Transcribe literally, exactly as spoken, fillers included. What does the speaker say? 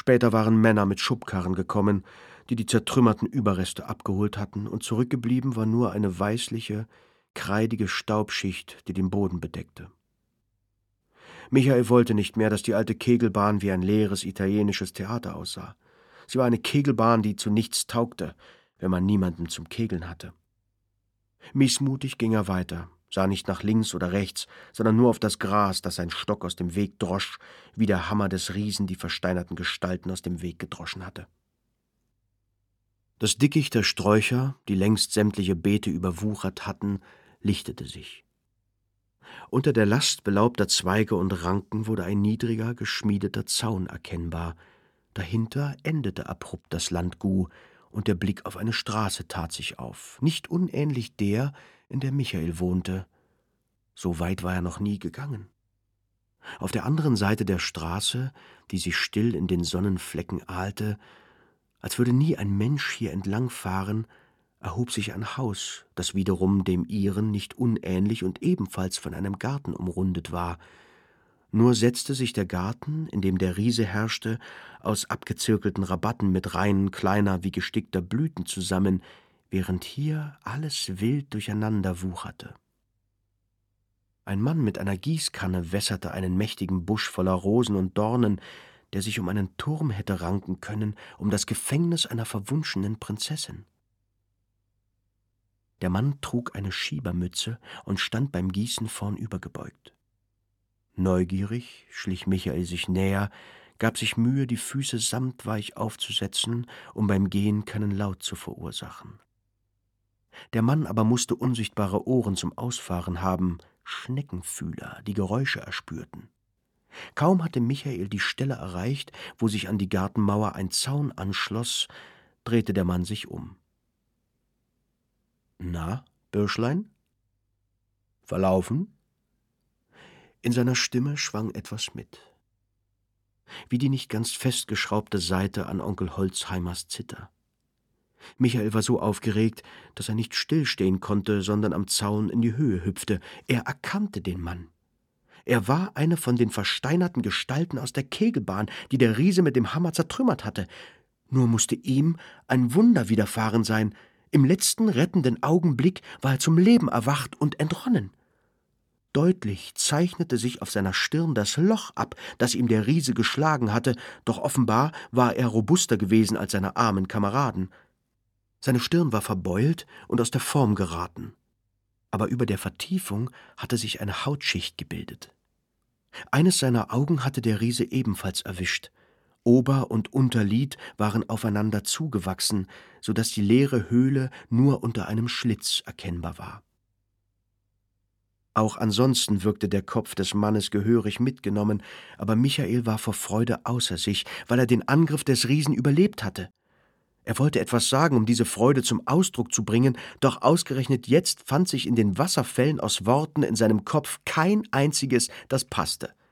Später waren Männer mit Schubkarren gekommen, die die zertrümmerten Überreste abgeholt hatten, und zurückgeblieben war nur eine weißliche, kreidige Staubschicht, die den Boden bedeckte. Michael wollte nicht mehr, dass die alte Kegelbahn wie ein leeres italienisches Theater aussah. Sie war eine Kegelbahn, die zu nichts taugte, wenn man niemanden zum Kegeln hatte. Missmutig ging er weiter, sah nicht nach links oder rechts, sondern nur auf das Gras, das sein Stock aus dem Weg drosch, wie der Hammer des Riesen die versteinerten Gestalten aus dem Weg gedroschen hatte. Das Dickicht der Sträucher, die längst sämtliche Beete überwuchert hatten, lichtete sich. Unter der Last belaubter Zweige und Ranken wurde ein niedriger, geschmiedeter Zaun erkennbar. Dahinter endete abrupt das Landgu, und der Blick auf eine Straße tat sich auf, nicht unähnlich der, in der Michael wohnte. So weit war er noch nie gegangen. Auf der anderen Seite der Straße, die sich still in den Sonnenflecken ahlte, als würde nie ein Mensch hier entlangfahren, erhob sich ein Haus, das wiederum dem ihren nicht unähnlich und ebenfalls von einem Garten umrundet war. Nur setzte sich der Garten, in dem der Riese herrschte, aus abgezirkelten Rabatten mit Reihen kleiner wie gestickter Blüten zusammen, während hier alles wild durcheinander wucherte. Ein Mann mit einer Gießkanne wässerte einen mächtigen Busch voller Rosen und Dornen, der sich um einen Turm hätte ranken können, um das Gefängnis einer verwunschenen Prinzessin. Der Mann trug eine Schiebermütze und stand beim Gießen vornübergebeugt. Neugierig schlich Michael sich näher, gab sich Mühe, die Füße samtweich aufzusetzen, um beim Gehen keinen Laut zu verursachen. Der Mann aber musste unsichtbare Ohren zum Ausfahren haben, Schneckenfühler, die Geräusche erspürten. Kaum hatte Michael die Stelle erreicht, wo sich an die Gartenmauer ein Zaun anschloss, drehte der Mann sich um. »Na, Bürschlein? Verlaufen?« In seiner Stimme schwang etwas mit, wie die nicht ganz festgeschraubte Saite an Onkel Holzheimers Zither. Michael war so aufgeregt, dass er nicht stillstehen konnte, sondern am Zaun in die Höhe hüpfte. Er erkannte den Mann. Er war eine von den versteinerten Gestalten aus der Kegelbahn, die der Riese mit dem Hammer zertrümmert hatte. Nur musste ihm ein Wunder widerfahren sein. Im letzten rettenden Augenblick war er zum Leben erwacht und entronnen. Deutlich zeichnete sich auf seiner Stirn das Loch ab, das ihm der Riese geschlagen hatte, doch offenbar war er robuster gewesen als seine armen Kameraden. Seine Stirn war verbeult und aus der Form geraten, aber über der Vertiefung hatte sich eine Hautschicht gebildet. Eines seiner Augen hatte der Riese ebenfalls erwischt. Ober- und Unterlid waren aufeinander zugewachsen, so dass die leere Höhle nur unter einem Schlitz erkennbar war. Auch ansonsten wirkte der Kopf des Mannes gehörig mitgenommen, aber Michael war vor Freude außer sich, weil er den Angriff des Riesen überlebt hatte. Er wollte etwas sagen, um diese Freude zum Ausdruck zu bringen, doch ausgerechnet jetzt fand sich in den Wasserfällen aus Worten in seinem Kopf kein einziges, das passte.